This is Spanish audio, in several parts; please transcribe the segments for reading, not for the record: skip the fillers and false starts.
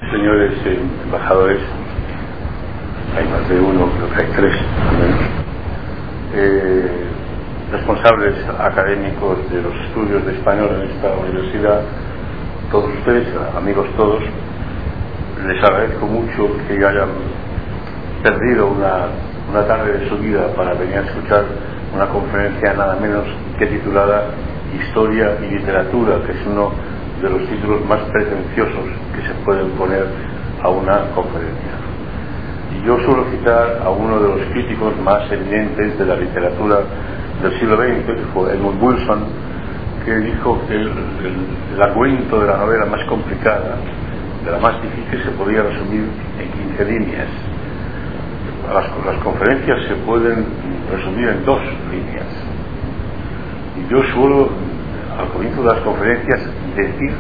señores embajadores, hay más de uno, creo que hay tres al menos, responsables académicos de los estudios de español en esta universidad, todos ustedes, amigos todos, les agradezco mucho que hayan perdido una tarde de su vida para venir a escuchar una conferencia nada menos que titulada Historia y Literatura, que es uno de los títulos más pretenciosos que se pueden poner a una conferencia. Y yo suelo citar a uno de los críticos más eminentes de la literatura del siglo XX, que fue Edmund Wilson, que dijo que el argumento de la novela más complicada, de la más difícil, se podía resumir en 15 líneas. Las conferencias se pueden resumir en 2 líneas. Y yo suelo, al comienzo de las conferencias, decir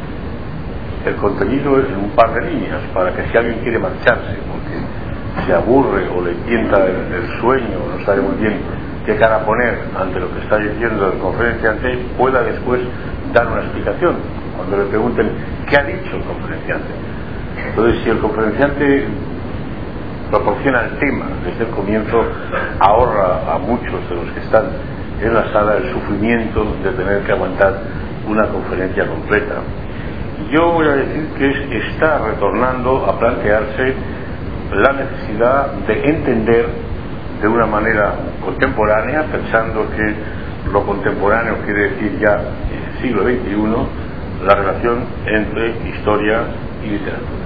el contenido en un par de líneas, para que si alguien quiere marcharse porque se aburre o le tienta el sueño, no sabe muy bien qué cara poner ante lo que está diciendo el conferenciante, pueda después dar una explicación cuando le pregunten qué ha dicho el conferenciante. Entonces, si el conferenciante proporciona el tema desde el comienzo, ahorra a muchos de los que están en la sala el sufrimiento de tener que aguantar una conferencia completa. Yo voy a decir que está retornando a plantearse la necesidad de entender de una manera contemporánea, pensando que lo contemporáneo quiere decir ya el siglo XXI, la relación entre historia y literatura.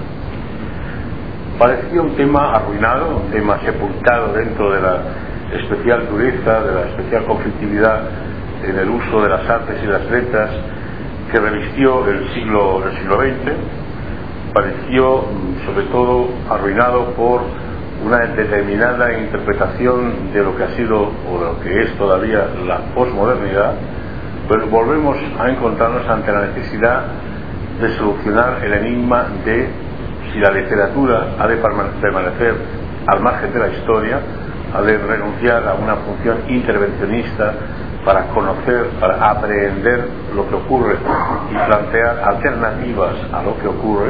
Parecía un tema arruinado, un tema sepultado dentro de la especial dureza, de la especial conflictividad en el uso de las artes y las letras que revistió el siglo XX. Pareció sobre todo arruinado por una determinada interpretación de lo que ha sido o de lo que es todavía la posmodernidad, pero volvemos a encontrarnos ante la necesidad de solucionar el enigma de si la literatura ha de permanecer al margen de la historia, ha de renunciar a una función intervencionista para conocer, para aprehender lo que ocurre y plantear alternativas a lo que ocurre,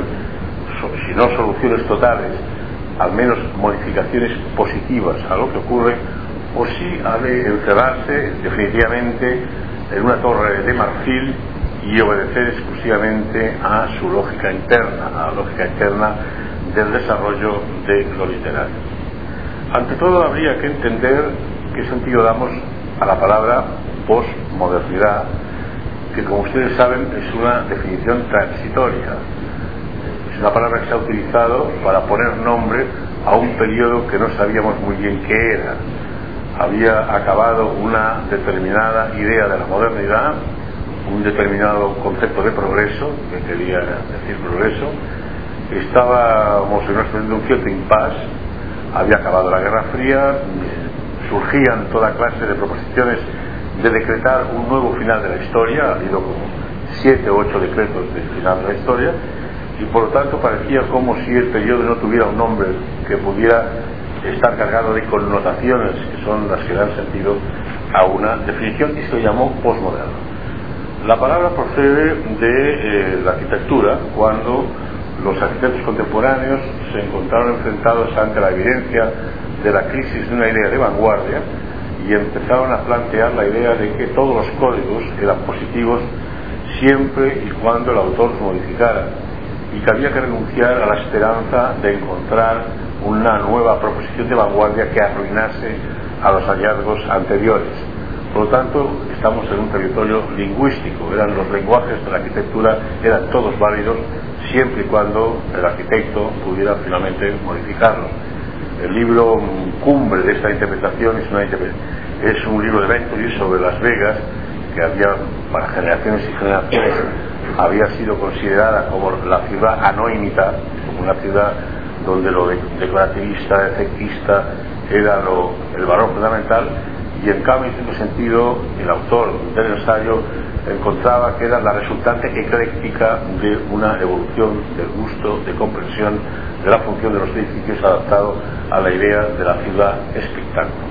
si no soluciones totales, al menos modificaciones positivas a lo que ocurre, o si ha de encerrarse definitivamente en una torre de marfil y obedecer exclusivamente a su lógica interna, a la lógica interna del desarrollo de lo literario. Ante todo, habría que entender qué sentido damos a la palabra posmodernidad, que, como ustedes saben, es una definición transitoria. Es una palabra que se ha utilizado para poner nombre a un periodo que no sabíamos muy bien qué era. Había acabado una determinada idea de la modernidad, un determinado concepto de progreso, que quería decir progreso. Estábamos en una situación de un cierto impasse, había acabado la Guerra Fría, surgían toda clase de proposiciones de decretar un nuevo final de la historia. Ha habido como 7 o 8 decretos de final de la historia, y por lo tanto parecía como si el periodo no tuviera un nombre que pudiera estar cargado de connotaciones que son las que dan sentido a una definición, y se llamó posmoderno. La palabra procede de la arquitectura, cuando los arquitectos contemporáneos se encontraron enfrentados ante la evidencia de la crisis de una idea de vanguardia y empezaron a plantear la idea de que todos los códigos eran positivos siempre y cuando el autor los modificara, y que había que renunciar a la esperanza de encontrar una nueva proposición de vanguardia que arruinase a los hallazgos anteriores. Por lo tanto, estamos en un territorio lingüístico. Los lenguajes de la arquitectura eran todos válidos siempre y cuando el arquitecto pudiera finalmente modificarlos. El libro cumbre de esta interpretación es un libro de Venturi sobre Las Vegas, que había, para generaciones y generaciones, había sido considerada como la ciudad a no imitar, como una ciudad donde lo decorativista, efectista era el valor fundamental, y en cambio, en ese sentido, el autor del ensayo encontraba que era la resultante ecléctica de una evolución del gusto, de comprensión de la función de los edificios adaptado a la idea de la ciudad espectáculo.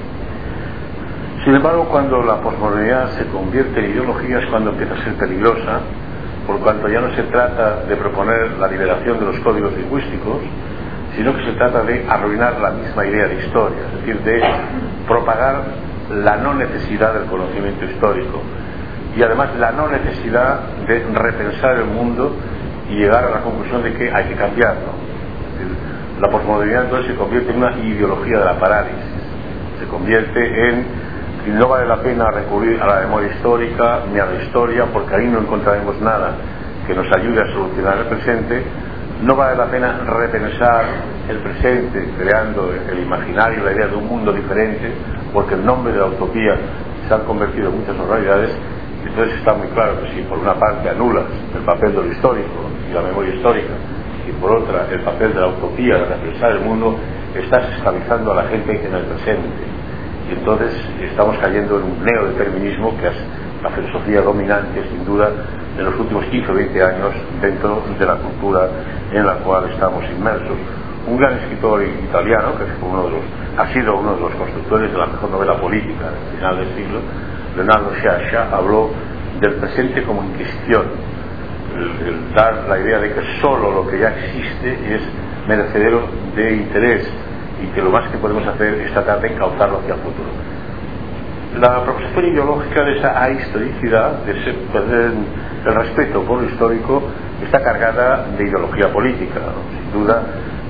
Sin embargo, cuando la posmodernidad se convierte en ideología es cuando empieza a ser peligrosa, por cuanto ya no se trata de proponer la liberación de los códigos lingüísticos, sino que se trata de arruinar la misma idea de historia, es decir, de propagar la no necesidad del conocimiento histórico y además la no necesidad de repensar el mundo y llegar a la conclusión de que hay que cambiarlo. Es decir, la posmodernidad entonces se convierte en una ideología de la parálisis, se convierte en que no vale la pena recurrir a la memoria histórica ni a la historia porque ahí no encontraremos nada que nos ayude a solucionar el presente. No vale la pena repensar el presente creando el imaginario, la idea de un mundo diferente, porque en nombre de la utopía se han convertido en muchas realidades. Entonces está muy claro que si por una parte anulas el papel de lo histórico y la memoria histórica y por otra el papel de la utopía de repensar el mundo, estás esclavizando a la gente en el presente. Y entonces estamos cayendo en un neodeterminismo que es la filosofía dominante sin duda en los últimos 15 o 20 años dentro de la cultura en la cual estamos inmersos. Un gran escritor italiano, que ha sido uno de los constructores de la mejor novela política del final del siglo, Leonardo Sciascia, habló del presente como inquisición, el dar la idea de que solo lo que ya existe es merecedero de interés y que lo más que podemos hacer es tratar de encauzarlo hacia el futuro. La proposición ideológica de esa ahistoricidad, de ese perder el respeto por lo histórico, está cargada de ideología política, ¿no? Sin duda,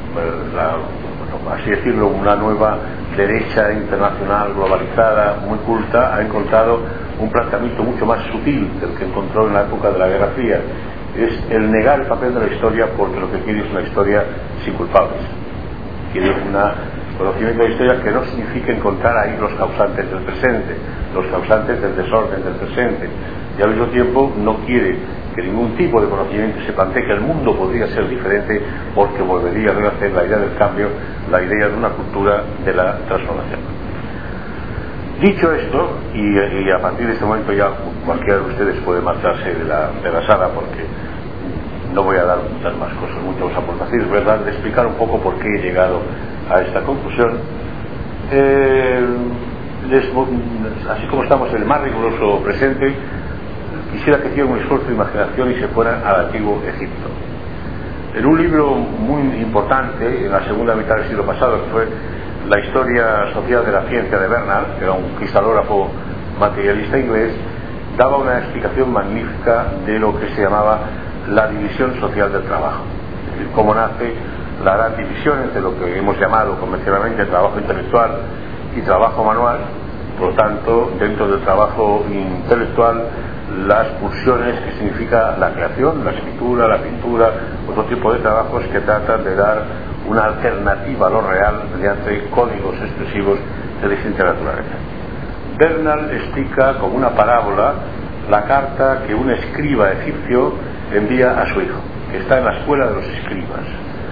así decirlo, una nueva derecha internacional globalizada, muy culta, ha encontrado un planteamiento mucho más sutil del que encontró en la época de la Guerra Fría. Es el negar el papel de la historia porque lo que quiere es una historia sin culpables. Quiere un conocimiento de la historia que no significa encontrar ahí los causantes del presente, los causantes del desorden del presente, y al mismo tiempo no quiere que ningún tipo de conocimiento se plantee que el mundo podría ser diferente porque volvería a renacer la idea del cambio, la idea de una cultura de la transformación. Dicho esto, y a partir de este momento ya cualquiera de ustedes puede marcharse de la sala porque no voy a dar muchas más cosas, muchas más aportaciones, ¿verdad?, de explicar un poco por qué he llegado a esta conclusión. Así como estamos en el más riguroso presente, quisiera que hicieran un esfuerzo de imaginación y se fueran al antiguo Egipto. En un libro muy importante, en la segunda mitad del siglo pasado, que fue La historia social de la ciencia de Bernal, que era un cristalógrafo materialista inglés, daba una explicación magnífica de lo que se llamaba la división social del trabajo. Es decir, cómo nace la gran división entre lo que hemos llamado convencionalmente trabajo intelectual y trabajo manual. Por lo tanto, dentro del trabajo intelectual, las pulsiones que significa la creación, la escritura, la pintura, otro tipo de trabajos que tratan de dar una alternativa a lo real mediante códigos expresivos de distinta naturaleza. Bernal explica como una parábola la carta que un escriba egipcio envía a su hijo, que está en la escuela de los escribas.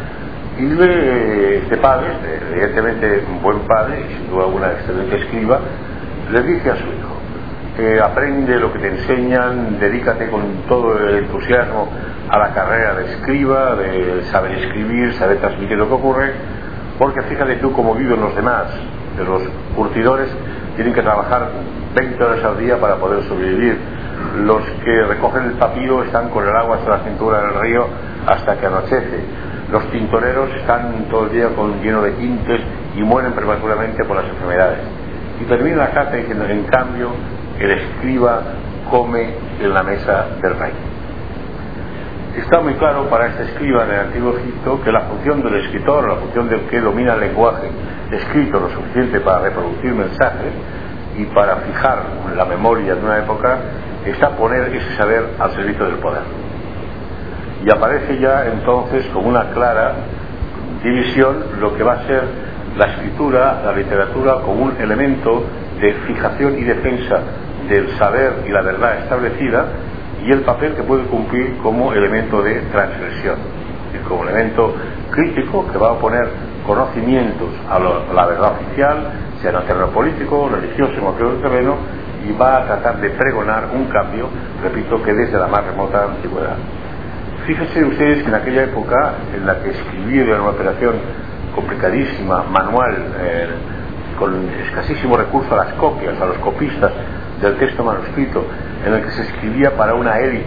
Y este padre, evidentemente un buen padre y sin duda una excelente escriba, le dice a su hijo: aprende lo que te enseñan, dedícate con todo el entusiasmo a la carrera de escriba, de saber escribir, saber transmitir lo que ocurre, porque fíjate tú cómo viven los demás. De los curtidores tienen que trabajar 20 horas al día para poder sobrevivir. Los que recogen el papiro están con el agua hasta la cintura del río hasta que anochece. Los tintoreros están todo el día lleno de tintes y mueren prematuramente por las enfermedades. Y termina la carta diciendo: en cambio, el escriba come en la mesa del rey. Está muy claro para este escriba en el antiguo Egipto que la función del escritor, la función del que domina el lenguaje escrito lo suficiente para reproducir mensajes y para fijar la memoria de una época, está poner ese saber al servicio del poder. Y aparece ya entonces como una clara división lo que va a ser la escritura, la literatura, como un elemento de fijación y defensa del saber y la verdad establecida, y el papel que puede cumplir como elemento de transgresión, es decir, como elemento crítico que va a oponer conocimientos a la verdad oficial, sea en el terreno político, religioso, en cualquier otro terreno, y va a tratar de pregonar un cambio, repito, que desde la más remota antigüedad. Fíjense ustedes que en aquella época en la que escribir era una operación complicadísima, manual, con escasísimo recurso a las copias, a los copistas del texto manuscrito, en el que se escribía para una élite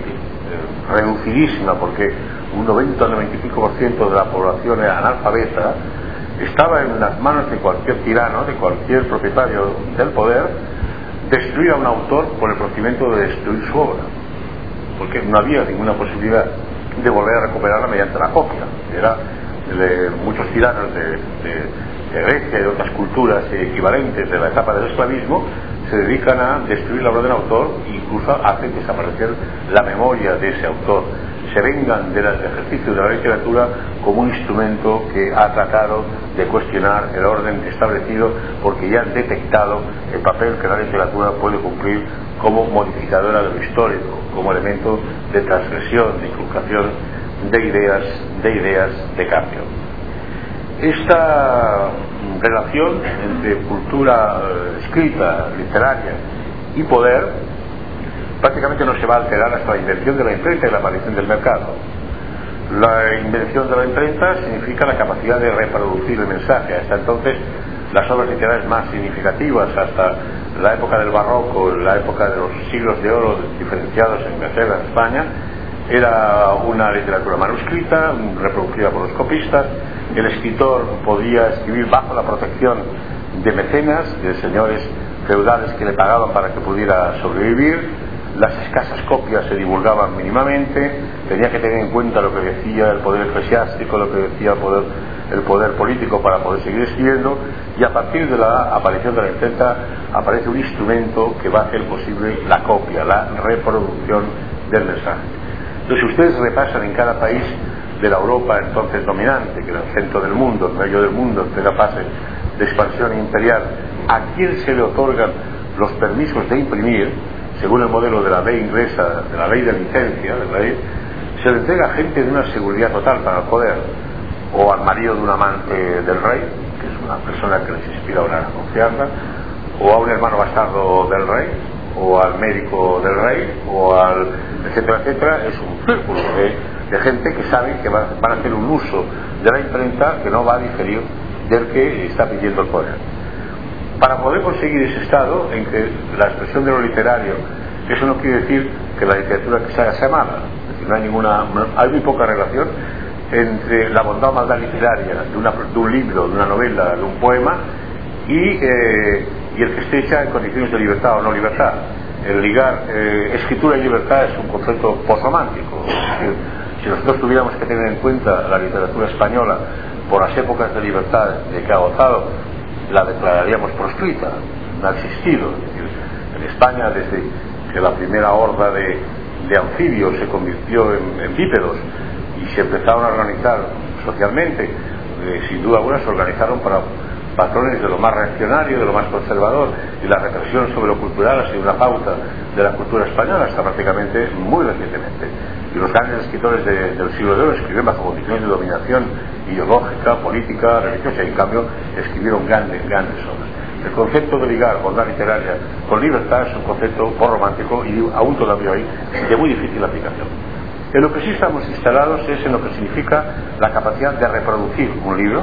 reducidísima, porque un 90-95% de la población era analfabeta, estaba en las manos de cualquier tirano, de cualquier propietario del poder, destruir a un autor por el procedimiento de destruir su obra, porque no había ninguna posibilidad de volver a recuperarla mediante la copia. Muchos tiranos de Grecia y de otras culturas equivalentes de la etapa del esclavismo se dedican a destruir la obra del autor e incluso hacen desaparecer la memoria de ese autor. Se vengan del ejercicio de la literatura como un instrumento que ha tratado de cuestionar el orden establecido, porque ya han detectado el papel que la literatura puede cumplir como modificadora de lo histórico, como elemento de transgresión, de inculcación de ideas de cambio. Esta relación entre cultura escrita, literaria y poder prácticamente no se va a alterar hasta la invención de la imprenta y la aparición del mercado. La invención de la imprenta significa la capacidad de reproducir el mensaje. Hasta entonces las obras literarias más significativas, hasta la época del barroco, la época de los siglos de oro diferenciados en Inglaterra, en España, era una literatura manuscrita, reproducida por los copistas. El escritor podía escribir bajo la protección de mecenas, de señores feudales que le pagaban para que pudiera sobrevivir. Las escasas copias se divulgaban mínimamente, tenía que tener en cuenta lo que decía el poder eclesiástico, lo que decía el poder político para poder seguir escribiendo, y a partir de la aparición de la imprenta aparece un instrumento que va a hacer posible la copia, la reproducción del mensaje. Entonces, si ustedes repasan en cada país de la Europa entonces dominante, que era el centro del mundo, el medio del mundo, en plena fase de expansión imperial, a quién se le otorgan los permisos de imprimir, según el modelo de la ley inglesa, de la ley de licencia, se le entrega a gente de una seguridad total para el poder, o al marido de un amante del rey, que es una persona que les inspira una confianza, o a un hermano bastardo del rey, o al médico del rey, o al etcétera, etcétera. Es un círculo de gente que sabe que van a hacer un uso de la imprenta que no va a diferir del que está pidiendo el poder. Para poder conseguir ese estado en que la expresión de lo literario, eso no quiere decir que la literatura que se haga sea mala, es decir, hay muy poca relación entre la bondad o maldad literaria de un libro, de una novela, de un poema y el que esté hecha en condiciones de libertad o no libertad. El ligar escritura y libertad es un concepto posromántico. Si nosotros tuviéramos que tener en cuenta la literatura española por las épocas de libertad de que ha gozado, la declararíamos proscrita, no ha existido. Es decir, en España, desde que la primera horda de anfibios se convirtió en bípedos y se empezaron a organizar socialmente, sin duda alguna se organizaron para patrones de lo más reaccionario, de lo más conservador, y la represión sobre lo cultural ha sido una pauta de la cultura española hasta prácticamente muy recientemente. Y los grandes escritores del siglo de oro escribieron bajo condiciones de dominación ideológica, política, religiosa, y en cambio escribieron grandes obras. El concepto de ligar bondad literaria con libertad es un concepto romántico y aún todavía hoy de muy difícil aplicación. En lo que sí estamos instalados es en lo que significa la capacidad de reproducir un libro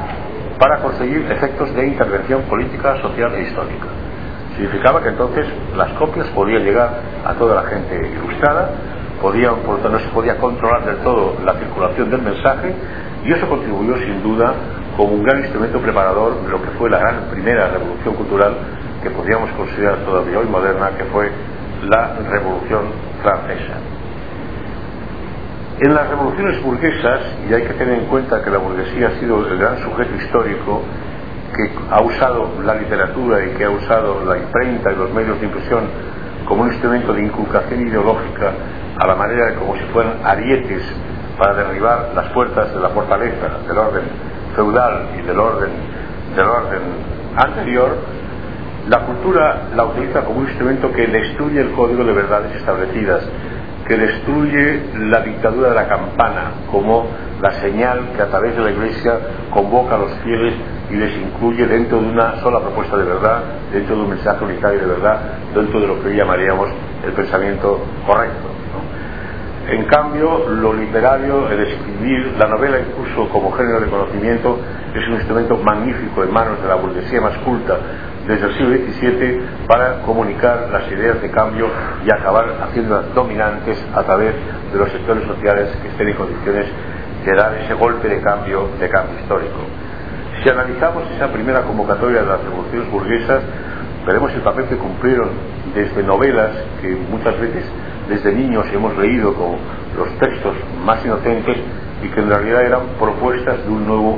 para conseguir efectos de intervención política, social e histórica. Significaba que entonces las copias podían llegar a toda la gente ilustrada, por lo tanto no se podía controlar del todo la circulación del mensaje, y eso contribuyó sin duda como un gran instrumento preparador de lo que fue la gran primera revolución cultural que podríamos considerar todavía hoy moderna, que fue la Revolución Francesa. En las revoluciones burguesas, y hay que tener en cuenta que la burguesía ha sido el gran sujeto histórico que ha usado la literatura y que ha usado la imprenta y los medios de impresión como un instrumento de inculcación ideológica, a la manera de como si fueran arietes para derribar las puertas de la fortaleza del orden feudal y del orden anterior, la cultura la utiliza como un instrumento que destruye el código de verdades establecidas, que destruye la dictadura de la campana como la señal que a través de la Iglesia convoca a los fieles y les incluye dentro de una sola propuesta de verdad, dentro de un mensaje unitario de verdad, dentro de lo que hoy llamaríamos el pensamiento correcto, ¿no? En cambio, lo literario, el escribir, la novela incluso como género de conocimiento, es un instrumento magnífico en manos de la burguesía más culta desde el siglo XVII para comunicar las ideas de cambio y acabar haciéndolas dominantes a través de los sectores sociales que estén en condiciones de dar ese golpe de cambio histórico. Si analizamos esa primera convocatoria de las revoluciones burguesas, veremos el papel que cumplieron desde novelas que muchas veces desde niños hemos leído como los textos más inocentes y que en realidad eran propuestas de un nuevo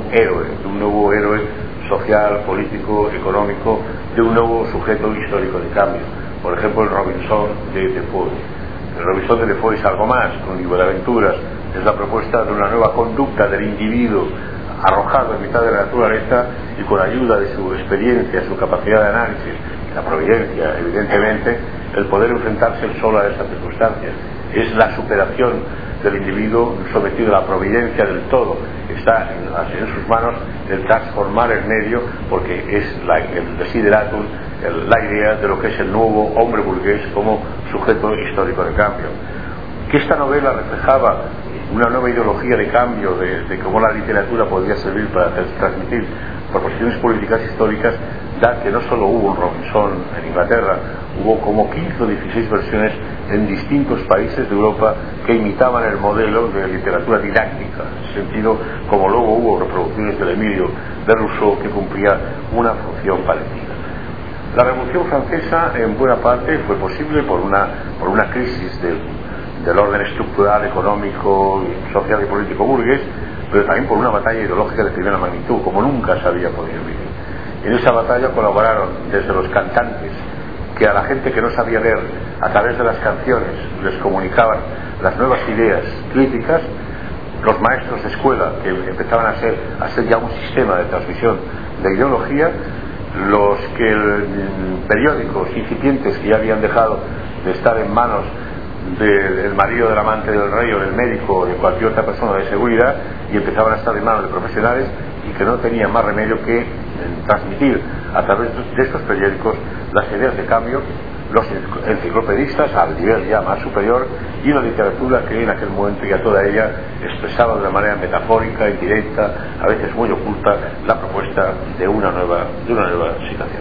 héroe social, político, económico, de un nuevo sujeto histórico de cambio. Por ejemplo, el Robinson de Defoe. El Robinson de Defoe es algo más que un libro de aventuras, es la propuesta de una nueva conducta del individuo arrojado en mitad de la naturaleza y con ayuda de su experiencia, su capacidad de análisis, la providencia, evidentemente, el poder enfrentarse solo a esas circunstancias. Es la superación del individuo sometido a la providencia del todo. Está en sus manos el transformar el medio, porque es el desideratum, la idea de lo que es el nuevo hombre burgués como sujeto histórico de cambio. Que esta novela reflejaba una nueva ideología de cambio, de cómo la literatura podría servir para transmitir proposiciones políticas históricas, da que no solo hubo un Robinson en Inglaterra, hubo como 15 o 16 versiones en distintos países de Europa que imitaban el modelo de literatura didáctica, en ese sentido, como luego hubo reproducciones del Emilio de Rousseau que cumplía una función parecida. La Revolución Francesa en buena parte fue posible por una crisis del orden estructural, económico, social y político burgués, pero también por una batalla ideológica de primera magnitud, como nunca se había podido vivir. En esa batalla colaboraron desde los cantantes, que a la gente que no sabía leer, a través de las canciones, les comunicaban las nuevas ideas críticas, los maestros de escuela, que empezaban a ser ya un sistema de transmisión de ideología, los periódicos incipientes que ya habían dejado de estar en manos del marido del amante del rey o del médico o de cualquier otra persona de seguridad, y empezaban a estar en manos de profesionales y que no tenían más remedio que transmitir a través de estos periódicos las ideas de cambio, los enciclopedistas al nivel ya más superior, y la literatura que en aquel momento ya toda ella expresaba de una manera metafórica, indirecta, a veces muy oculta, la propuesta de una nueva situación.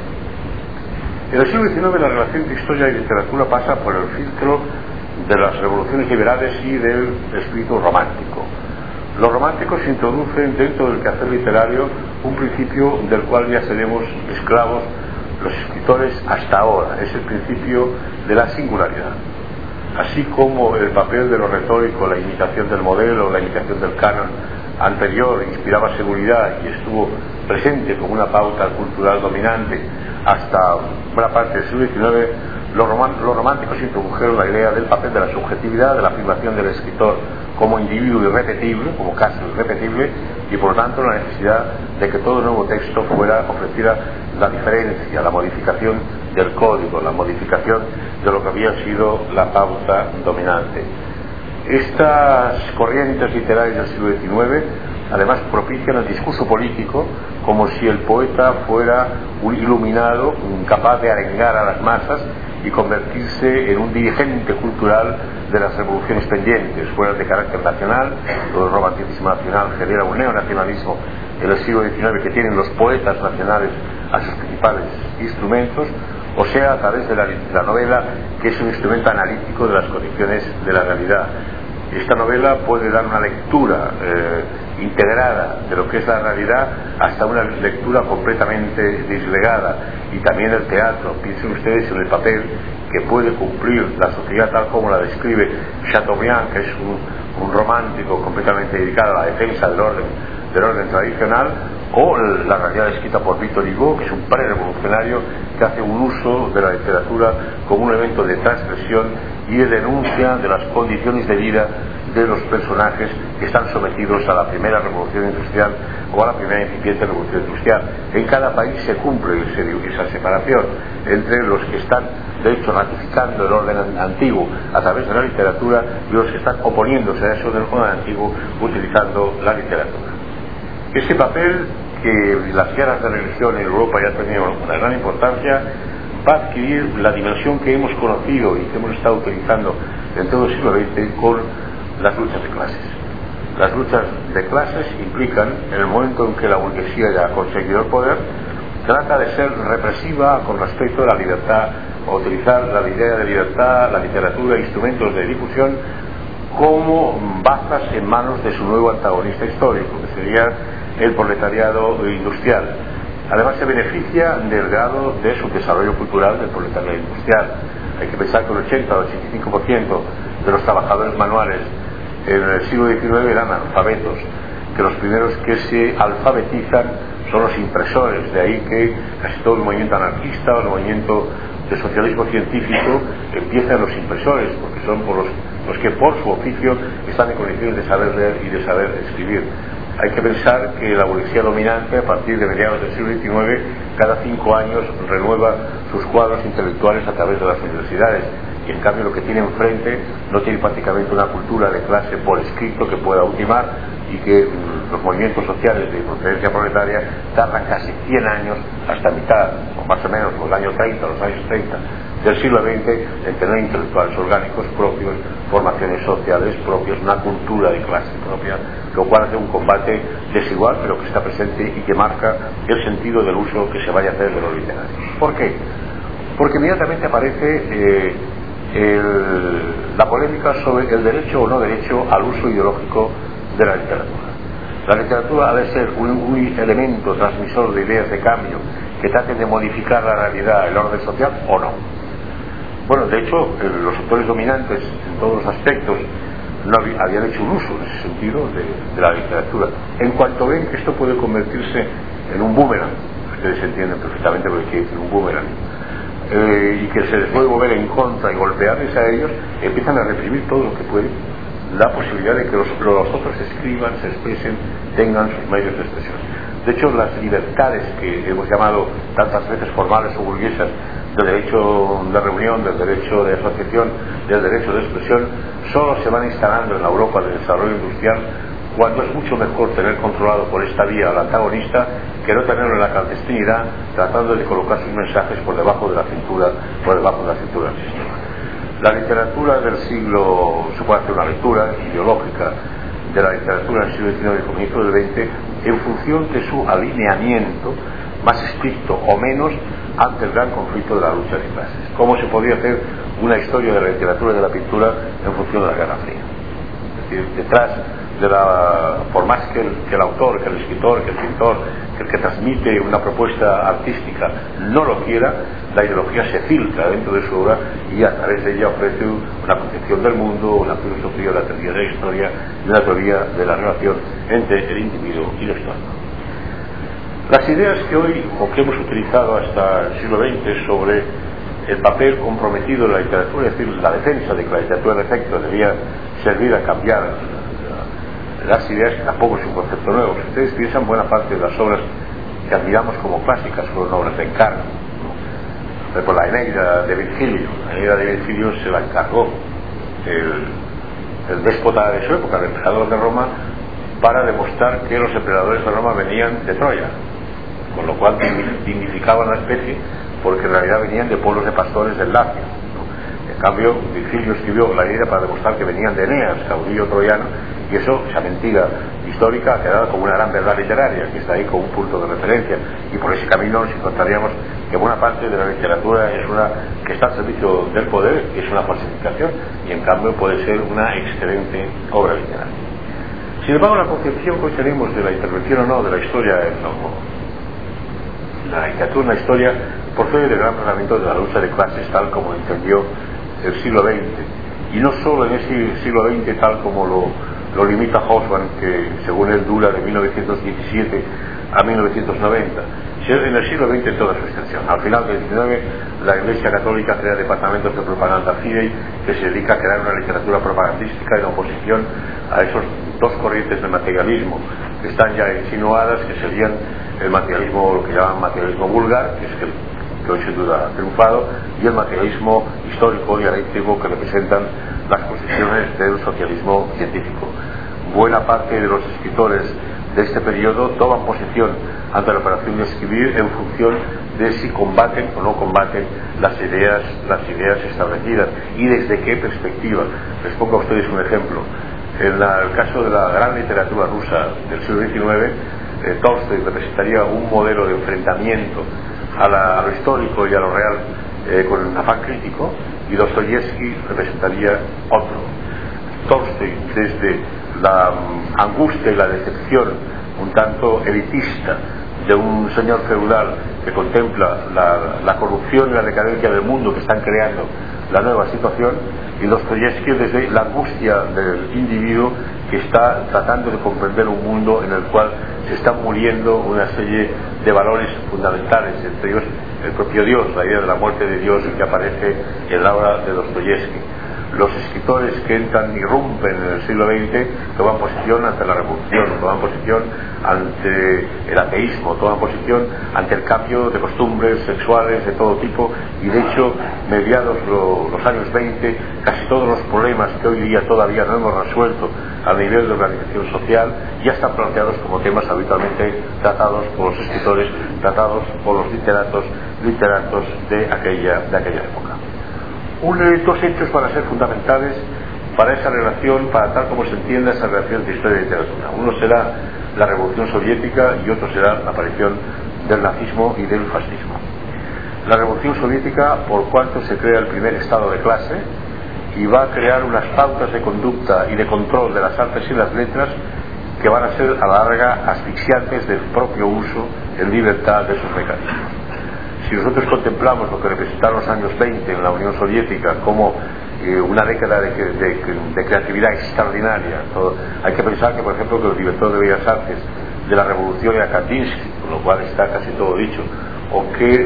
En el siglo XIX la relación entre historia y literatura pasa por el filtro de las revoluciones liberales y del espíritu romántico. Los románticos introducen dentro del quehacer literario un principio del cual ya seremos esclavos los escritores hasta ahora. Es el principio de la singularidad. Así como el papel de lo retórico, la imitación del modelo, la imitación del canon anterior inspiraba seguridad y estuvo presente como una pauta cultural dominante hasta buena parte del siglo XIX, los románticos introdujeron la idea del papel de la subjetividad, de la afirmación del escritor como individuo irrepetible, como caso irrepetible, y por lo tanto la necesidad de que todo nuevo texto ofreciera la diferencia, la modificación del código, la modificación de lo que había sido la pauta dominante. Estas corrientes literarias del siglo XIX además propician el discurso político, como si el poeta fuera un iluminado capaz de arengar a las masas y convertirse en un dirigente cultural de las revoluciones pendientes, fuera de carácter nacional. Todo el romanticismo nacional genera un neonacionalismo en el siglo XIX que tienen los poetas nacionales a sus principales instrumentos, o sea, a través de la novela, que es un instrumento analítico de las condiciones de la realidad. Esta novela puede dar una lectura integrada de lo que es la realidad hasta una lectura completamente disgregada, y también el teatro. Piensen ustedes en el papel que puede cumplir la sociedad tal como la describe Chateaubriand, que es un romántico completamente dedicado a la defensa del orden tradicional, o la realidad escrita por Victor Hugo, que es un pre-revolucionario que hace un uso de la literatura como un evento de transgresión y de denuncia de las condiciones de vida de los personajes que están sometidos a la primera revolución industrial o a la primera incipiente revolución industrial. En cada país se cumple esa separación entre los que están, de hecho, ratificando el orden antiguo a través de la literatura y los que están oponiéndose a eso del orden antiguo utilizando la literatura. Ese papel, que las guerras de religión en Europa ya tenían una gran importancia, va a adquirir la dimensión que hemos conocido y que hemos estado utilizando en todo el siglo XX con las luchas de clases. Las luchas de clases implican, en el momento en que la burguesía ya ha conseguido el poder, trata de ser represiva con respecto a la libertad, o utilizar la idea de libertad, la literatura, instrumentos de difusión como bazas en manos de su nuevo antagonista histórico, que sería el proletariado industrial. Además se beneficia del grado de subdesarrollo cultural del proletariado industrial. Hay que pensar que el 80 o 85% de los trabajadores manuales en el siglo XIX eran analfabetos, que los primeros que se alfabetizan son los impresores, de ahí que casi todo el movimiento anarquista o el movimiento de socialismo científico empieza en los impresores, porque son por los que por su oficio están en condiciones de saber leer y de saber escribir. Hay que pensar que la burguesía dominante, a partir de mediados del siglo XIX, cada 5 años renueva sus cuadros intelectuales a través de las universidades, y en cambio lo que tiene enfrente no tiene prácticamente una cultura de clase por escrito que pueda ultimar, y que los movimientos sociales de procedencia proletaria tardan casi 100 años, hasta mitad, o más o menos los años 30, los años 30 del siglo XX, en tener intelectuales orgánicos propios, formaciones sociales propias, una cultura de clase propia, lo cual hace un combate desigual, pero que está presente y que marca el sentido del uso que se vaya a hacer de los literarios. ¿Por qué? Porque inmediatamente aparece la polémica sobre el derecho o no derecho al uso ideológico de la literatura. La literatura ha de ser un elemento transmisor de ideas de cambio que traten de modificar la realidad, el orden social, o no. Bueno, de hecho, los sectores dominantes en todos los aspectos no habían hecho un uso en ese sentido de la literatura. En cuanto ven que esto puede convertirse en un boomerang, ustedes entienden perfectamente lo que quiere decir un boomerang, y que se les puede mover en contra y golpearles a ellos, empiezan a reprimir todo lo que pueden la posibilidad de que los otros escriban, se expresen, tengan sus medios de expresión. De hecho, las libertades que hemos llamado tantas veces formales o burguesas, del derecho de reunión, del derecho de asociación, del derecho de expresión, solo se van instalando en la Europa del desarrollo industrial, cuando es mucho mejor tener controlado por esta vía al antagonista que no tenerlo en la clandestinidad, tratando de colocar sus mensajes por debajo de la cintura del sistema. La literatura del siglo, se puede hacer una lectura ideológica de la literatura del siglo XIX y comienzo del XX en función de su alineamiento más estricto o menos ante el gran conflicto de la lucha de clases. ¿Cómo se podría hacer una historia de la literatura y de la pintura en función de la Guerra Fría? Es decir, detrás de por más que el autor, que el escritor, que el pintor, que el que transmite una propuesta artística no lo quiera, la ideología se filtra dentro de su obra y a través de ella ofrece una concepción del mundo, una filosofía, una teoría de la historia y una teoría de la relación entre el individuo y lo histórico. Las ideas que hoy, o que hemos utilizado hasta el siglo XX sobre el papel comprometido de la literatura, es decir, la defensa de que la literatura en efecto debía servir a cambiar las ideas, que tampoco es un concepto nuevo. Si ustedes piensan, buena parte de las obras que admiramos como clásicas fueron obras de encargo, ¿no? Por la Eneida de Virgilio. La Eneida de Virgilio se la encargó el déspota de su época, el emperador de Roma, para demostrar que los emperadores de Roma venían de Troya, con lo cual dignificaban la especie, porque en realidad venían de pueblos de pastores del Lacio, ¿no? En cambio, Virgilio escribió la Eneida para demostrar que venían de Eneas, caudillo troyano, y eso, esa mentira histórica, ha quedado como una gran verdad literaria, que está ahí como un punto de referencia, y por ese camino nos encontraríamos que buena parte de la literatura es una que está al servicio del poder, que es una falsificación, y en cambio puede ser una excelente obra literaria. Sin embargo, la concepción que hoy tenemos de la intervención o no de la historia la literatura en la historia procede del gran planteamiento de la lucha de clases tal como lo entendió el siglo XX, y no solo en ese siglo XX tal como lo limita Hobsbawm, que según él dura de 1917 a 1990, sino en el siglo XX en toda su extensión. Al final del XIX, la Iglesia Católica crea departamentos de propaganda fidei que se dedica a crear una literatura propagandística en oposición a esos dos corrientes de materialismo que están ya insinuadas, que serían el materialismo, lo que llaman materialismo vulgar, que es que hoy sin duda ha triunfado, y el materialismo histórico dialéctico que representan las posiciones del socialismo científico. Buena parte de los escritores de este periodo toman posición ante la operación de escribir en función de si combaten o no combaten las ideas establecidas y desde qué perspectiva. Les pongo a ustedes un ejemplo. En el caso de la gran literatura rusa del siglo XIX, Tolstoy representaría un modelo de enfrentamiento a lo histórico y a lo real con un afán crítico, y Dostoyevsky representaría otro. Tolstoy, desde la angustia y la decepción un tanto elitista de un señor feudal que contempla la corrupción y la decadencia del mundo que están creando la nueva situación, y Dostoyevsky desde la angustia del individuo que está tratando de comprender un mundo en el cual se están muriendo una serie de valores fundamentales, entre ellos el propio Dios, la idea de la muerte de Dios que aparece en la obra de Dostoyevsky. Los escritores que entran y irrumpen en el siglo XX toman posición ante la revolución, toman posición ante el ateísmo, toman posición ante el cambio de costumbres sexuales de todo tipo, y de hecho, mediados los años 20, casi todos los problemas que hoy día todavía no hemos resuelto a nivel de organización social ya están planteados como temas habitualmente tratados por los escritores, tratados por los literatos de aquella época. Dos hechos van a ser fundamentales para esa relación, para tal como se entienda esa relación de historia y literatura. Uno será la Revolución Soviética y otro será la aparición del nazismo y del fascismo. La Revolución Soviética, por cuanto se crea el primer estado de clase y va a crear unas pautas de conducta y de control de las artes y las letras que van a ser a la larga asfixiantes del propio uso en libertad de sus mecanismos. Si nosotros contemplamos lo que representaron los años 20 en la Unión Soviética como una década de creatividad extraordinaria, hay que pensar que, por ejemplo, que el director de Bellas Artes de la Revolución era Kandinsky, con lo cual está casi todo dicho, o que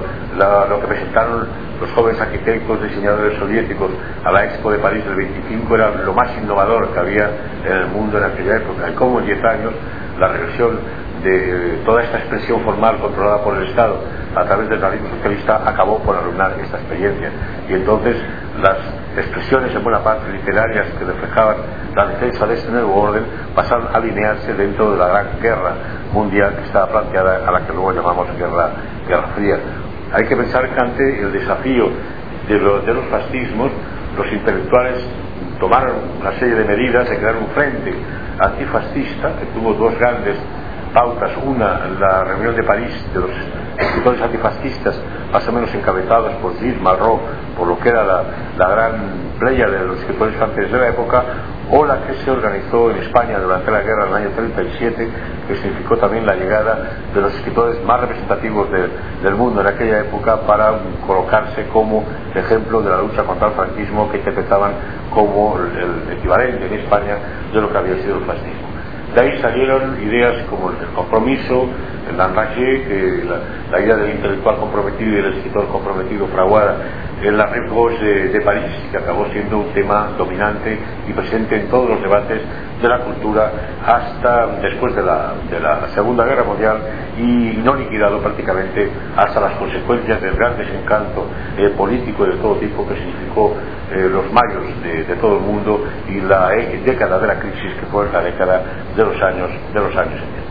lo que presentaron los jóvenes arquitectos, diseñadores soviéticos a la Expo de París del 25 era lo más innovador que había en el mundo en aquella época, y como en 10 años la regresión de toda esta expresión formal controlada por el Estado a través del realismo socialista acabó por arruinar esta experiencia, y entonces las expresiones en buena parte literarias que reflejaban la defensa de este nuevo orden pasaron a alinearse dentro de la gran guerra mundial que estaba planteada, a la que luego llamamos guerra fría. Hay que pensar que ante el desafío de los fascismos, los intelectuales tomaron una serie de medidas de crear un frente antifascista que tuvo dos grandes pautas. Una, la reunión de París de los escritores antifascistas, más o menos encabezados por Gilles Malraux, por lo que era la gran playa de los escritores franceses de la época, o la que se organizó en España durante la guerra del año 37, que significó también la llegada de los escritores más representativos del mundo en aquella época para colocarse como ejemplo de la lucha contra el franquismo, que interpretaban como el equivalente en España de lo que había sido el fascismo. De ahí salieron ideas como el compromiso, el enragé, que la idea del intelectual comprometido y del escritor comprometido fraguada en la Rive Gauche de París, que acabó siendo un tema dominante y presente en todos los debates de la cultura hasta después de la Segunda Guerra Mundial, y no liquidado prácticamente hasta las consecuencias del gran desencanto político de todo tipo que significó los mayos de todo el mundo y la década de la crisis, que fue la década de los años 70.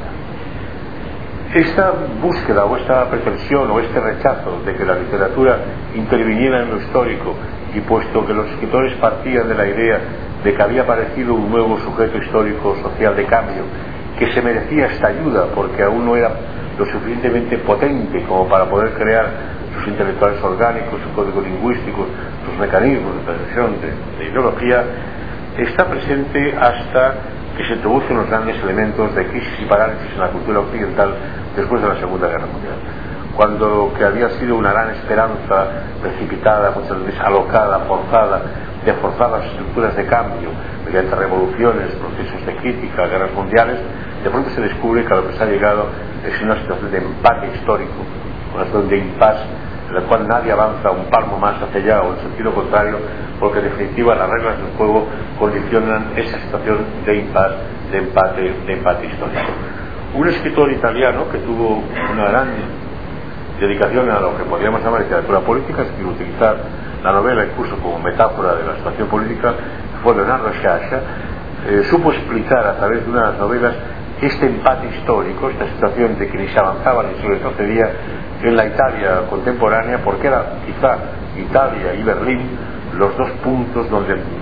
Esta búsqueda o esta pretensión o este rechazo de que la literatura interviniera en lo histórico, y puesto que los escritores partían de la idea de que había aparecido un nuevo sujeto histórico social de cambio que se merecía esta ayuda porque aún no era lo suficientemente potente como para poder crear sus intelectuales orgánicos, su código lingüístico, sus mecanismos de transmisión de ideología, está presente hasta que se introducen los grandes elementos de crisis y parálisis en la cultura occidental después de la Segunda Guerra Mundial, cuando lo que había sido una gran esperanza precipitada, muchas veces alocada, forzada, de forzar las estructuras de cambio mediante revoluciones, procesos de crítica, guerras mundiales, de pronto se descubre que a lo que se ha llegado es una situación de empate histórico, una situación de impasse, en la cual nadie avanza un palmo más hacia allá o en sentido contrario, porque en definitiva las reglas del juego condicionan esa situación de impasse, de empate histórico. Un escritor italiano que tuvo una gran dedicación a lo que podríamos llamar literatura política, es decir, utilizar la novela incluso como metáfora de la situación política, fue Leonardo Sciascia, supo explicar a través de unas novelas este empate histórico, esta situación de que ni se avanzaba ni se retrocedía en la Italia contemporánea, porque era quizá Italia y Berlín los dos puntos donde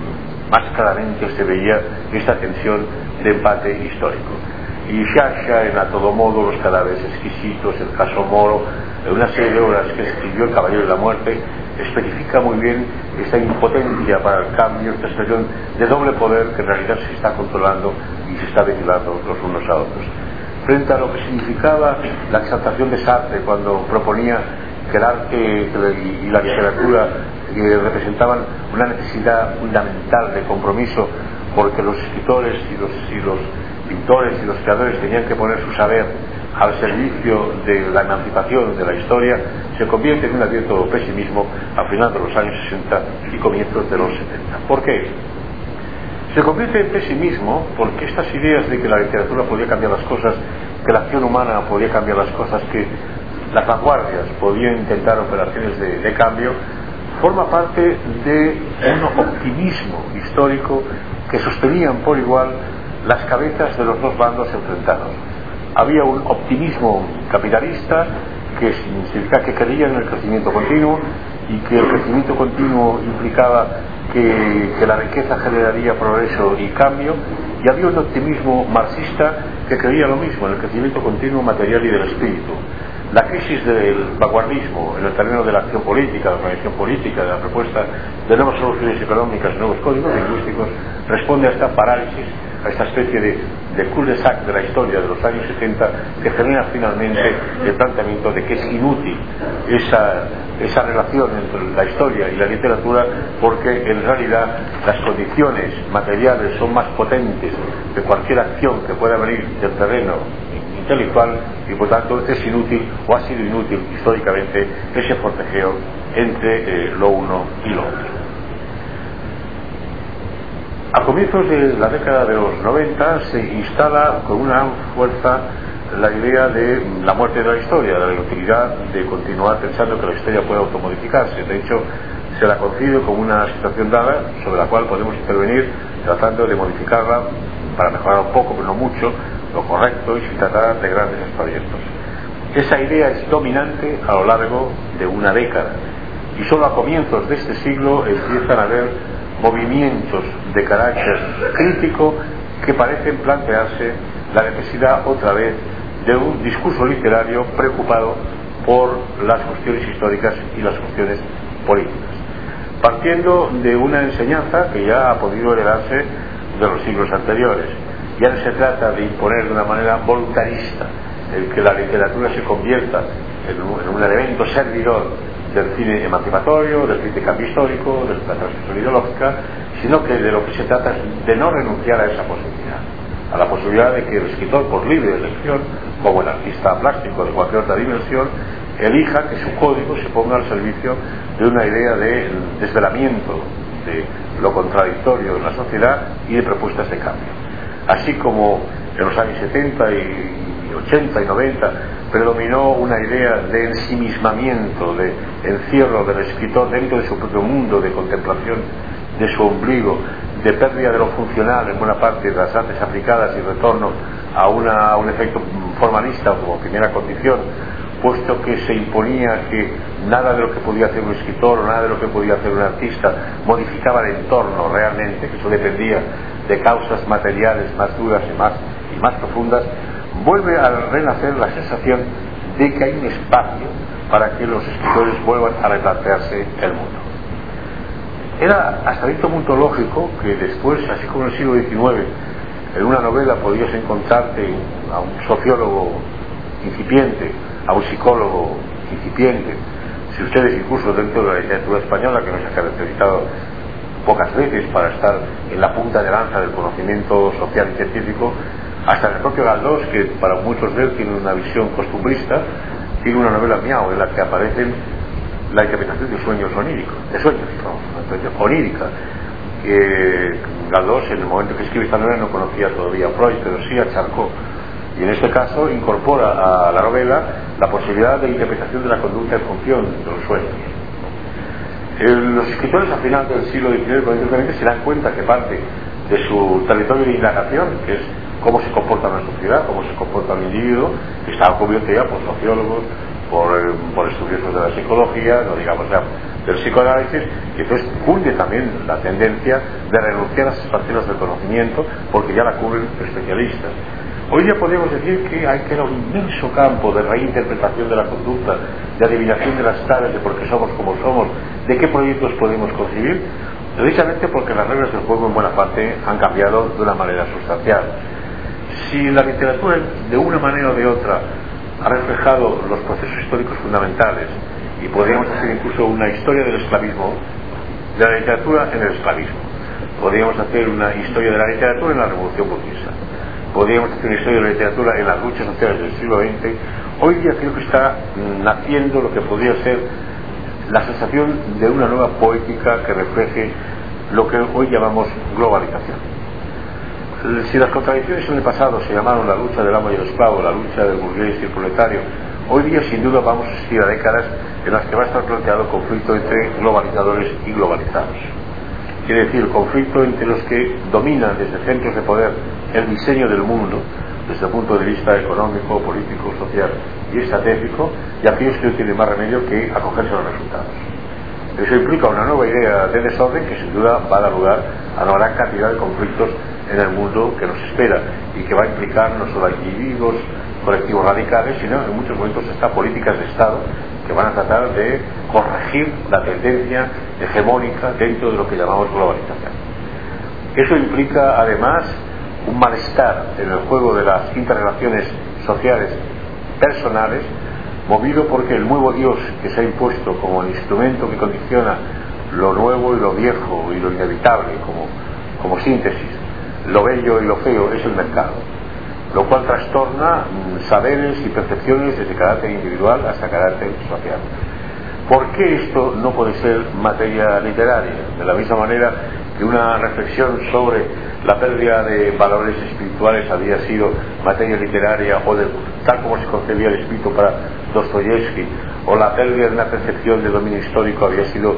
más claramente se veía esta tensión de empate histórico. Y Sciascia, en A todo modo, Los cadáveres exquisitos, El caso Moro, en una serie de obras que escribió El caballero de la muerte, especifica muy bien esta impotencia para el cambio, esta expresión de doble poder que en realidad se está controlando y se está vigilando los unos a otros. Frente a lo que significaba la exaltación de Sartre cuando proponía que el arte y la literatura representaban una necesidad fundamental de compromiso, porque los escritores y los pintores y los creadores tenían que poner su saber al servicio de la emancipación de la historia, se convierte en un abierto pesimismo a final de los años 60 y comienzos de los 70. ¿Por qué? Se convierte en pesimismo porque estas ideas de que la literatura podía cambiar las cosas, que la acción humana podía cambiar las cosas, que las vanguardias podían intentar operaciones de cambio, forma parte de un optimismo histórico que sostenían por igual las cabezas de los dos bandos enfrentados. Había un optimismo capitalista que significa que creía en el crecimiento continuo y que el crecimiento continuo implicaba que la riqueza generaría progreso y cambio, y había un optimismo marxista que creía lo mismo, en el crecimiento continuo material y del espíritu. La crisis del vanguardismo en el terreno de la acción política, de la organización política, de la propuesta de nuevas soluciones económicas, nuevos códigos lingüísticos, responde a esta parálisis, a esta especie de cul-de-sac de la historia de los años 70, que genera finalmente el planteamiento de que es inútil esa relación entre la historia y la literatura, porque en realidad las condiciones materiales son más potentes que cualquier acción que pueda venir del terreno intelectual, y por tanto es inútil, o ha sido inútil históricamente, ese forcejeo entre lo uno y lo otro. A comienzos de la década de los 90 se instala con una fuerza la idea de la muerte de la historia, de la inutilidad de continuar pensando que la historia puede automodificarse. De hecho, se la concibe como una situación dada sobre la cual podemos intervenir tratando de modificarla para mejorar un poco, pero no mucho, lo correcto, y sin tratar de grandes expavientos. Esa idea es dominante a lo largo de una década, y solo a comienzos de este siglo empiezan a haber movimientos de carácter crítico que parecen plantearse la necesidad otra vez de un discurso literario preocupado por las cuestiones históricas y las cuestiones políticas, partiendo de una enseñanza que ya ha podido heredarse de los siglos anteriores. Ya no se trata de imponer de una manera voluntarista el que la literatura se convierta en un elemento servidor del cine emancipatorio, del cine de cambio histórico, de la transmisión ideológica, sino que de lo que se trata es de no renunciar a esa posibilidad, a la posibilidad de que el escritor, por libre elección, como el artista plástico de cualquier otra dimensión, elija que su código se ponga al servicio de una idea de desvelamiento de lo contradictorio en la sociedad y de propuestas de cambio. Así como en los años 70 y 80 y 90 predominó una idea de ensimismamiento, de encierro del escritor dentro de su propio mundo, de contemplación de su ombligo, de pérdida de lo funcional en buena parte de las artes aplicadas y retorno a un efecto formalista como primera condición, puesto que se imponía que nada de lo que podía hacer un escritor o nada de lo que podía hacer un artista modificaba el entorno realmente, que eso dependía de causas materiales más duras y más profundas. Vuelve a renacer la sensación de que hay un espacio para que los escritores vuelvan a replantearse el mundo. Era hasta cierto punto lógico que después, así como en el siglo XIX, en una novela podías encontrarte a un sociólogo incipiente, a un psicólogo incipiente, si ustedes incluso dentro de la literatura española, que nos ha caracterizado pocas veces para estar en la punta de lanza del conocimiento social y científico, hasta el propio Galdós, que para muchos de él tiene una visión costumbrista, tiene una novela Miau en la que aparecen la interpretación de sueños oníricos, onírica. Galdós, en el momento que escribe esta novela, no conocía todavía a Freud, pero sí a Charcot, y en este caso incorpora a la novela la posibilidad de interpretación de la conducta en función de los sueños. Los escritores al final del siglo XIX se dan cuenta que parte de su territorio de indagación, que es cómo se comporta una sociedad, cómo se comporta un individuo, que está cubierto ya por sociólogos, por estudiosos de la psicología, no digamos ya del psicoanálisis, y entonces cunde también la tendencia de renunciar a esas parcelas del conocimiento porque ya la cubren especialistas. Hoy día podríamos decir que hay que ir a un inmenso campo de reinterpretación de la conducta, de adivinación de las taras, de por qué somos como somos, de qué proyectos podemos concebir, precisamente porque las reglas del juego en buena parte han cambiado de una manera sustancial. Si la literatura de una manera o de otra ha reflejado los procesos históricos fundamentales, y podríamos hacer incluso una historia del esclavismo, de la literatura en el esclavismo, podríamos hacer una historia de la literatura en la revolución burguesa, podríamos hacer una historia de la literatura en las luchas sociales del siglo XX. Hoy día creo que está naciendo lo que podría ser la sensación de una nueva poética que refleje lo que hoy llamamos globalización. Si las contradicciones en el pasado se llamaron la lucha del amo y el esclavo, la lucha del burgués y el proletario, hoy día sin duda vamos a asistir a décadas en las que va a estar planteado el conflicto entre globalizadores y globalizados. Quiere decir, el conflicto entre los que dominan desde centros de poder el diseño del mundo, desde el punto de vista económico, político, social y estratégico, y aquellos que no tienen más remedio que acogerse a los resultados. Eso implica una nueva idea de desorden que sin duda va a dar lugar a una gran cantidad de conflictos en el mundo que nos espera y que va a implicar no solo a individuos, colectivos radicales, sino en muchos momentos hasta políticas de Estado que van a tratar de corregir la tendencia hegemónica dentro de lo que llamamos globalización. Eso implica además un malestar en el juego de las interrelaciones sociales personales, movido porque el nuevo Dios que se ha impuesto como el instrumento que condiciona lo nuevo y lo viejo y lo inevitable como síntesis, lo bello y lo feo, es el mercado, lo cual trastorna saberes y percepciones desde carácter individual hasta carácter social. ¿Por qué esto no puede ser materia literaria? De la misma manera que una reflexión sobre la pérdida de valores espirituales había sido materia literaria, o tal como se concebía el espíritu para Dostoyevsky, o la pérdida de una percepción de dominio histórico había sido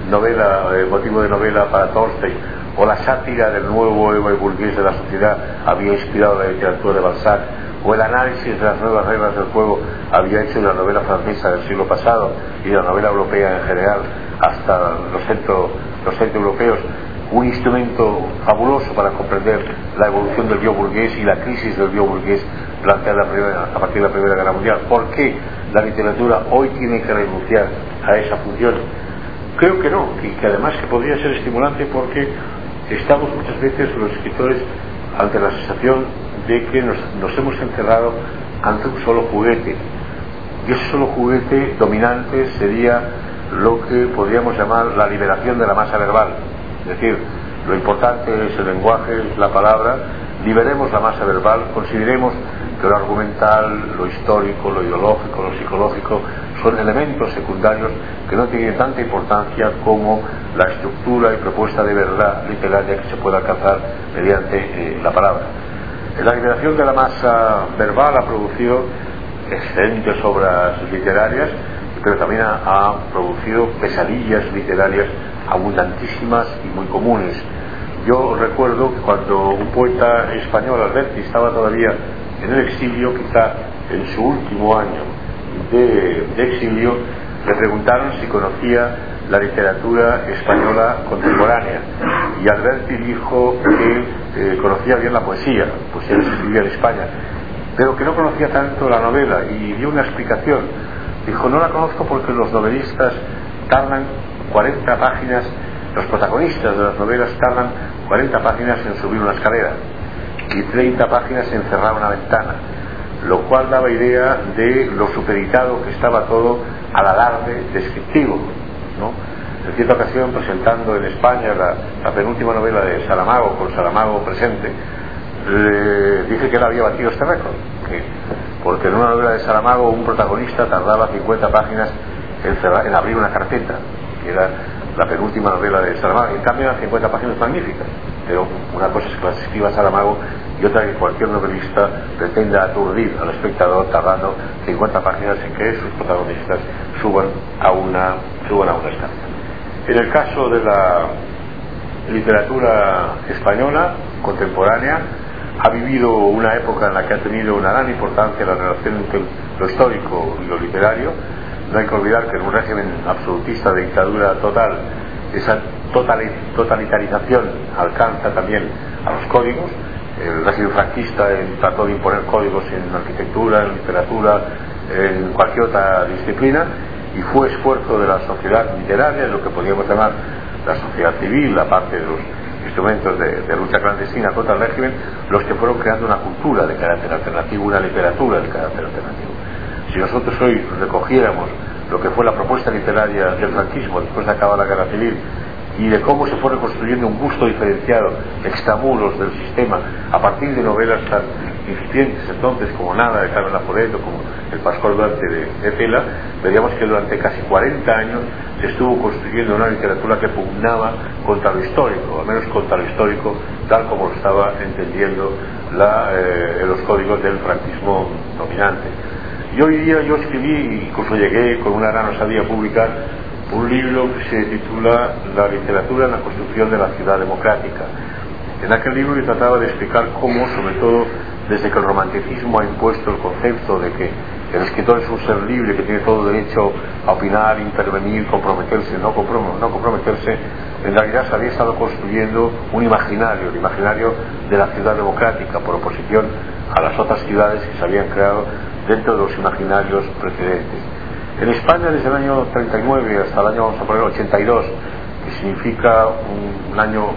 motivo de novela para Tolstoy, o la sátira del nuevo ego burgués de la sociedad había inspirado la literatura de Balzac, o el análisis de las nuevas reglas del juego había hecho de la novela francesa del siglo pasado y de la novela europea en general hasta los centroeuropeos un instrumento fabuloso para comprender la evolución del bioburgués y la crisis del bioburgués planteada a partir de la Primera Guerra Mundial. ¿Por qué la literatura hoy tiene que renunciar a esa función? Creo que no, y que además que podría ser estimulante, porque estamos muchas veces los escritores ante la sensación de que nos hemos encerrado ante un solo juguete, y ese solo juguete dominante sería lo que podríamos llamar la liberación de la masa verbal. Es decir, lo importante es el lenguaje, es la palabra. Liberemos la masa verbal, consideremos que lo argumental, lo histórico, lo ideológico, lo psicológico son elementos secundarios que no tienen tanta importancia como la estructura y propuesta de verdad literaria que se puede alcanzar mediante la palabra. La liberación de la masa verbal ha producido excelentes obras literarias, pero también ha producido pesadillas literarias abundantísimas y muy comunes. Yo recuerdo que cuando un poeta español, Alberti, estaba todavía en el exilio, quizá en su último año de exilio, le preguntaron si conocía la literatura española contemporánea, y Alberti dijo que conocía bien la poesía, pues él se escribía en España, pero que no conocía tanto la novela, y dio una explicación. Dijo: no la conozco porque los novelistas tardan 40 páginas, los protagonistas de las novelas tardan 40 páginas en subir una escalera y 30 páginas en cerrar una ventana, lo cual daba idea de lo supeditado que estaba todo al alarde descriptivo, ¿no? En cierta ocasión, presentando en España la penúltima novela de Saramago, con Saramago presente, dije que él había batido este récord, porque en una novela de Saramago un protagonista tardaba 50 páginas en abrir una carpeta, que era la penúltima novela de Saramago. En cambio eran 50 páginas magníficas, pero una cosa es que las escriba Saramago y otra que cualquier novelista pretenda aturdir al espectador tardando 50 páginas en que sus protagonistas suban a una estancia. En el caso de la literatura española contemporánea, ha vivido una época en la que ha tenido una gran importancia la relación entre lo histórico y lo literario. No hay que olvidar que en un régimen absolutista de dictadura total, esa totalitarización alcanza también a los códigos. El régimen franquista trató de imponer códigos en arquitectura, en literatura, en cualquier otra disciplina, y fue esfuerzo de la sociedad literaria, lo que podríamos llamar la sociedad civil, aparte de los instrumentos de lucha clandestina contra el régimen, los que fueron creando una cultura de carácter alternativo, una literatura de carácter alternativo. Si nosotros hoy recogiéramos lo que fue la propuesta literaria del franquismo después de acabar la guerra civil, y de cómo se fue reconstruyendo un gusto diferenciado extramuros del sistema a partir de novelas tan incipientes entonces como Nada de Carmen Laforet o como El Pascual Duarte de Tela, veríamos que durante casi 40 años se estuvo construyendo una literatura que pugnaba contra lo histórico, al menos contra lo histórico tal como lo estaba entendiendo los códigos del franquismo dominante. Y hoy día yo escribí, incluso llegué con una gran osadía a publicar un libro que se titula La literatura en la construcción de la ciudad democrática. En aquel libro yo trataba de explicar cómo, sobre todo desde que el romanticismo ha impuesto el concepto de que el escritor es un ser libre que tiene todo derecho a opinar, intervenir, comprometerse, no comprometerse, en realidad se había estado construyendo un imaginario, el imaginario de la ciudad democrática, por oposición a las otras ciudades que se habían creado dentro de los imaginarios precedentes. En España, desde el año 39 hasta el año, vamos a poner, 82, que significa un año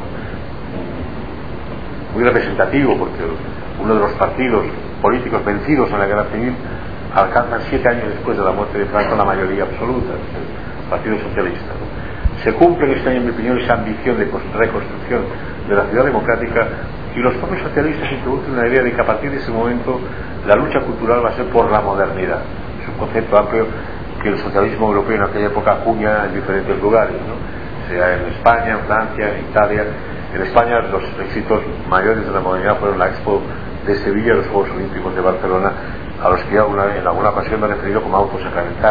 muy representativo, porque uno de los partidos políticos vencidos en la guerra civil alcanzan 7 años después de la muerte de Franco la mayoría absoluta, el Partido Socialista, ¿no? Se cumple en este año, en mi opinión, esa ambición de reconstrucción de la ciudad democrática, y los propios socialistas introducen una idea de que a partir de ese momento la lucha cultural va a ser por la modernidad. Es un concepto amplio que el socialismo europeo en aquella época acuña en diferentes lugares, ¿no? Sea en España, en Francia, en Italia. En España los éxitos mayores de la modernidad fueron la Expo de Sevilla y los Juegos Olímpicos de Barcelona, a los que ya en alguna ocasión me he referido como autos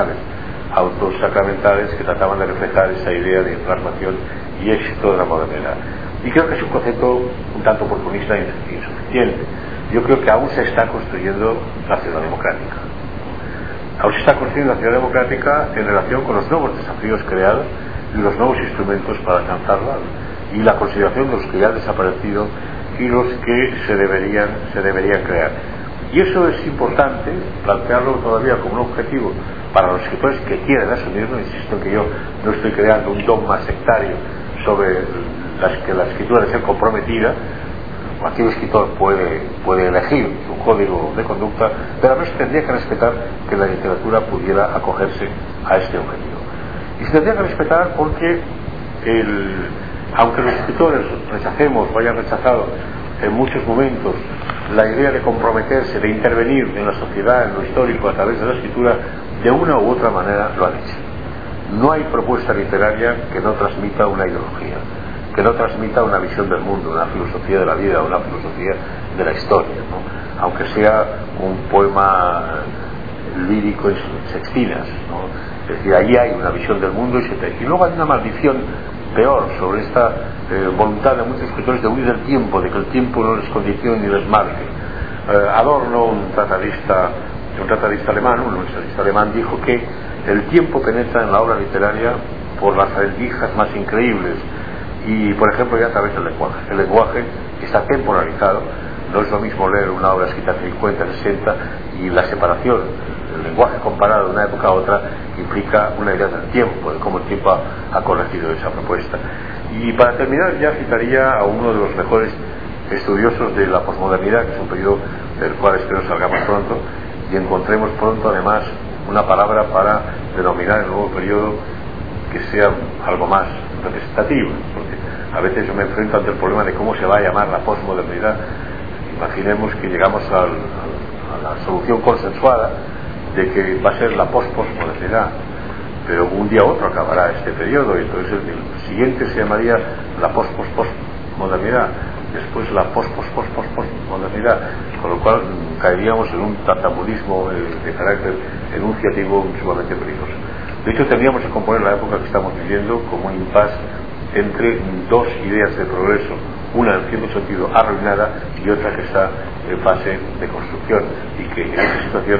sacramentales que trataban de reflejar esa idea de plasmación y éxito de la modernidad. Y creo que es un concepto un tanto oportunista e insuficiente. Yo creo que aún se está construyendo la ciudad democrática. Aún se está construyendo la ciudad democrática en relación con los nuevos desafíos creados y los nuevos instrumentos para alcanzarla, y la consideración de los que ya han desaparecido y los que se deberían crear. Y eso es importante plantearlo todavía como un objetivo para los escritores que quieren asumirlo. Insisto en que yo no estoy creando un dogma sectario sobre que la escritura debe ser comprometida. Cualquier escritor puede elegir un código de conducta, pero a veces tendría que respetar que la literatura pudiera acogerse a este objetivo. Y se tendría que respetar porque aunque los escritores rechacemos o hayan rechazado en muchos momentos la idea de comprometerse, de intervenir en la sociedad, en lo histórico a través de la escritura, de una u otra manera lo han hecho. No hay propuesta literaria que no transmita una ideología, que no transmita una visión del mundo, una filosofía de la vida, una filosofía de la historia, ¿no? Aunque sea un poema lírico en sextinas, ¿no? Es decir, ahí hay una visión del mundo y luego hay una maldición peor sobre esta voluntad de muchos escritores de huir del tiempo, de que el tiempo no les condicione ni les marque. Adorno, un tratadista alemán, dijo que el tiempo penetra en la obra literaria por las rendijas más increíbles y, por ejemplo, ya a través del lenguaje. El lenguaje está temporalizado. No es lo mismo leer una obra escrita en 50, 60 y la separación del lenguaje comparado de una época a otra implica una idea del tiempo, de cómo el tiempo ha corregido esa propuesta. Y para terminar ya citaría a uno de los mejores estudiosos de la posmodernidad, que es un periodo del cual espero salgamos pronto y encontremos pronto además una palabra para denominar el nuevo periodo que sea algo más representativo, porque a veces yo me enfrento ante el problema de cómo se va a llamar la posmodernidad. Imaginemos que llegamos a la solución consensuada de que va a ser la posmodernidad, pero un día u otro acabará este periodo y entonces el siguiente se llamaría la posmodernidad, después la posmodernidad, con lo cual caeríamos en un tartamulismo de carácter enunciativo sumamente peligroso. De hecho, tendríamos que componer la época que estamos viviendo como un impasse entre dos ideas de progreso, una en cierto sentido arruinada y otra que está en fase de construcción, y que en esas situaciones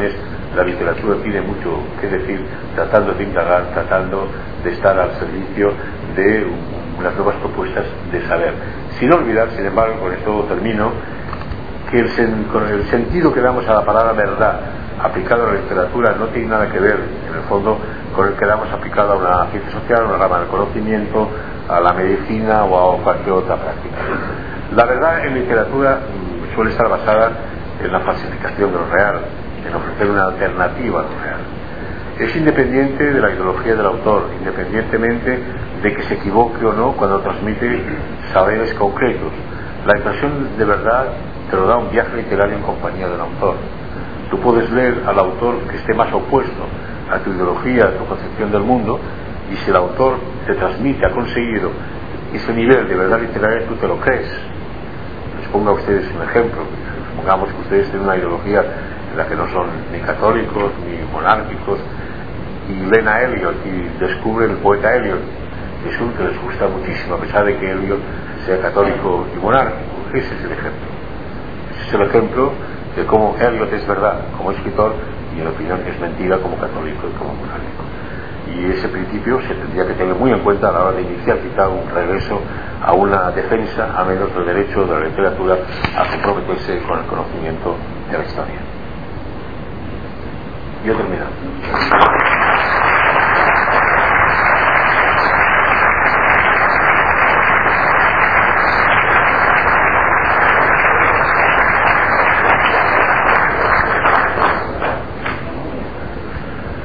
La literatura tiene mucho que decir, tratando de indagar, tratando de estar al servicio de unas nuevas propuestas de saber. Sin olvidar, sin embargo, con esto termino, que con el sentido que damos a la palabra verdad aplicado a la literatura no tiene nada que ver, en el fondo, con el que damos aplicado a una ciencia social, a una rama del conocimiento, a la medicina o a cualquier otra práctica. La verdad en literatura suele estar basada en la falsificación de lo real, en ofrecer una alternativa a lo real. Es independiente de la ideología del autor, independientemente de que se equivoque o no cuando transmite saberes concretos. La impresión de verdad te lo da un viaje literario en compañía del autor. Tú puedes leer al autor que esté más opuesto a tu ideología, a tu concepción del mundo, y si el autor te transmite, ha conseguido ese nivel de verdad literaria, tú te lo crees. Les pongo a ustedes un ejemplo. Supongamos que ustedes tienen una ideología en la que no son ni católicos ni monárquicos, y leen a Eliot y descubren el poeta Eliot. Es un que les gusta muchísimo, a pesar de que Eliot sea católico y monárquico. Ese es el ejemplo. Ese es el ejemplo de cómo Eliot es verdad como escritor y en opinión es mentira como católico y como monárquico. Y ese principio se tendría que tener muy en cuenta a la hora de iniciar quizá un regreso a una defensa, a menos del derecho de la literatura a comprometerse con el conocimiento de la historia. Yo he terminado.